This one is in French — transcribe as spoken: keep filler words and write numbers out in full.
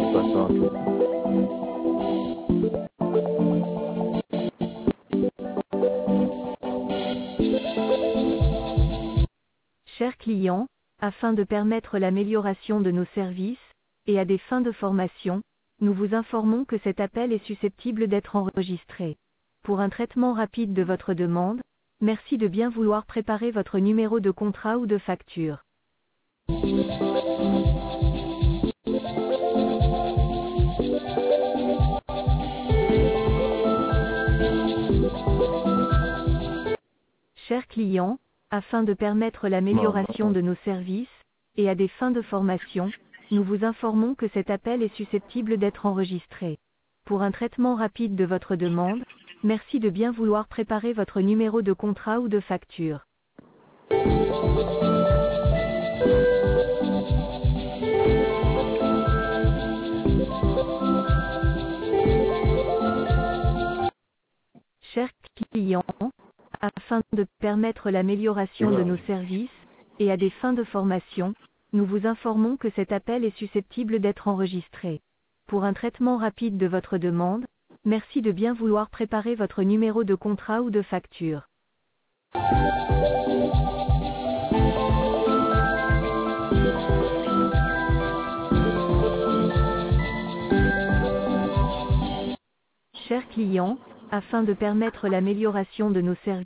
soixante. Chers clients, afin de permettre l'amélioration de nos services, et à des fins de formation, nous vous informons que cet appel est susceptible d'être enregistré. Pour un traitement rapide de votre demande, merci de bien vouloir préparer votre numéro de contrat ou de facture. Chers clients, afin de permettre l'amélioration de nos services, et à des fins de formation, nous vous informons que cet appel est susceptible d'être enregistré. Pour un traitement rapide de votre demande, merci de bien vouloir préparer votre numéro de contrat ou de facture. Chers clients, afin de permettre l'amélioration de nos services, et à des fins de formation, nous vous informons que cet appel est susceptible d'être enregistré. Pour un traitement rapide de votre demande, merci de bien vouloir préparer votre numéro de contrat ou de facture. Chers clients, afin de permettre l'amélioration de nos services,